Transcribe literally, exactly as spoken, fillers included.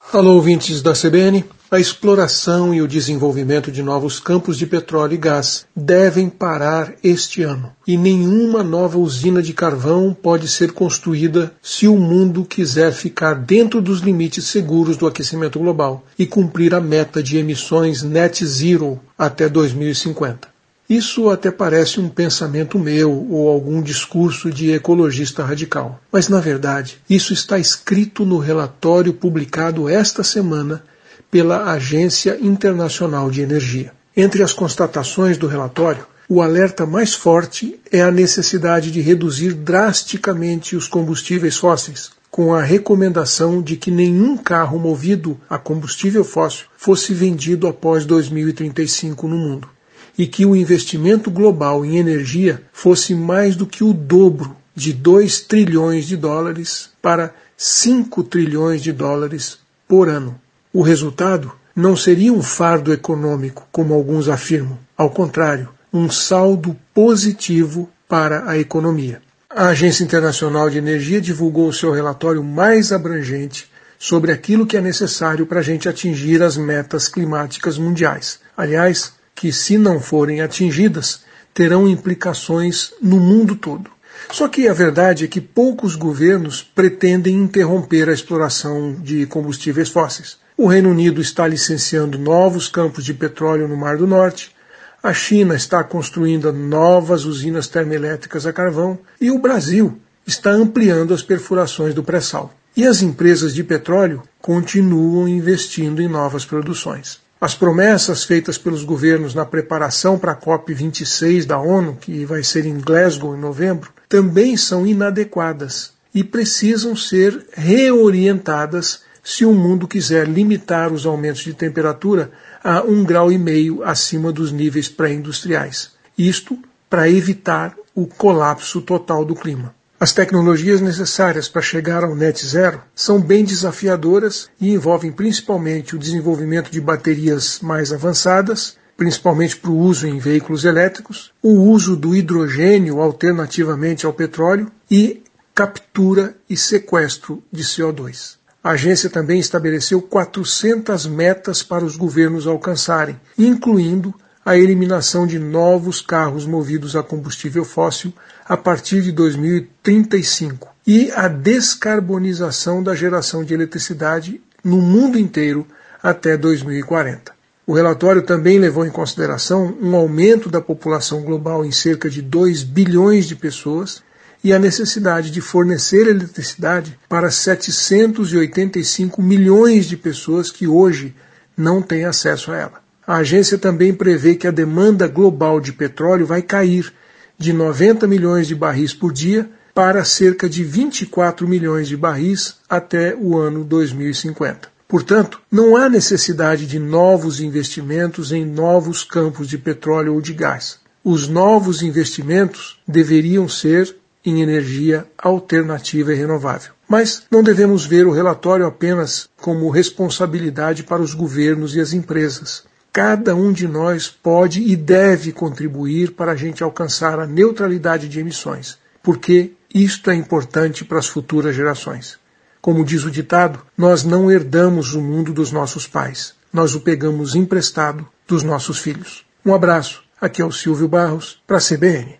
Alô, ouvintes da C B N. A exploração e o desenvolvimento de novos campos de petróleo e gás devem parar este ano. E nenhuma nova usina de carvão pode ser construída se o mundo quiser ficar dentro dos limites seguros do aquecimento global e cumprir a meta de emissões net zero até dois mil e cinquenta. Isso até parece um pensamento meu ou algum discurso de ecologista radical. Mas, na verdade, isso está escrito no relatório publicado esta semana pela Agência Internacional de Energia. Entre as constatações do relatório, o alerta mais forte é a necessidade de reduzir drasticamente os combustíveis fósseis, com a recomendação de que nenhum carro movido a combustível fóssil fosse vendido após dois mil e trinta e cinco no mundo, e que o investimento global em energia fosse mais do que o dobro, de dois trilhões de dólares para cinco trilhões de dólares por ano. O resultado não seria um fardo econômico, como alguns afirmam. Ao contrário, um saldo positivo para a economia. A Agência Internacional de Energia divulgou o seu relatório mais abrangente sobre aquilo que é necessário para a gente atingir as metas climáticas mundiais. Aliás, que se não forem atingidas, terão implicações no mundo todo. Só que a verdade é que poucos governos pretendem interromper a exploração de combustíveis fósseis. O Reino Unido está licenciando novos campos de petróleo no Mar do Norte, a China está construindo novas usinas termoelétricas a carvão e o Brasil está ampliando as perfurações do pré-sal. E as empresas de petróleo continuam investindo em novas produções. As promessas feitas pelos governos na preparação para a COP vinte e seis da ONU, que vai ser em Glasgow em novembro, também são inadequadas e precisam ser reorientadas se o mundo quiser limitar os aumentos de temperatura a um grau e meio acima dos níveis pré-industriais. Isto para evitar o colapso total do clima. As tecnologias necessárias para chegar ao net zero são bem desafiadoras e envolvem principalmente o desenvolvimento de baterias mais avançadas, principalmente para o uso em veículos elétricos, o uso do hidrogênio alternativamente ao petróleo e captura e sequestro de C O dois. A agência também estabeleceu quatrocentas metas para os governos alcançarem, incluindo a eliminação de novos carros movidos a combustível fóssil a partir de dois mil e trinta e cinco e a descarbonização da geração de eletricidade no mundo inteiro até dois mil e quarenta. O relatório também levou em consideração um aumento da população global em cerca de dois bilhões de pessoas e a necessidade de fornecer eletricidade para setecentos e oitenta e cinco milhões de pessoas que hoje não têm acesso a ela. A agência também prevê que a demanda global de petróleo vai cair de noventa milhões de barris por dia para cerca de vinte e quatro milhões de barris até o ano dois mil e cinquenta. Portanto, não há necessidade de novos investimentos em novos campos de petróleo ou de gás. Os novos investimentos deveriam ser em energia alternativa e renovável. Mas não devemos ver o relatório apenas como responsabilidade para os governos e as empresas. Cada um de nós pode e deve contribuir para a gente alcançar a neutralidade de emissões, porque isto é importante para as futuras gerações. Como diz o ditado, nós não herdamos o mundo dos nossos pais, nós o pegamos emprestado dos nossos filhos. Um abraço, aqui é o Silvio Barros, para a C B N.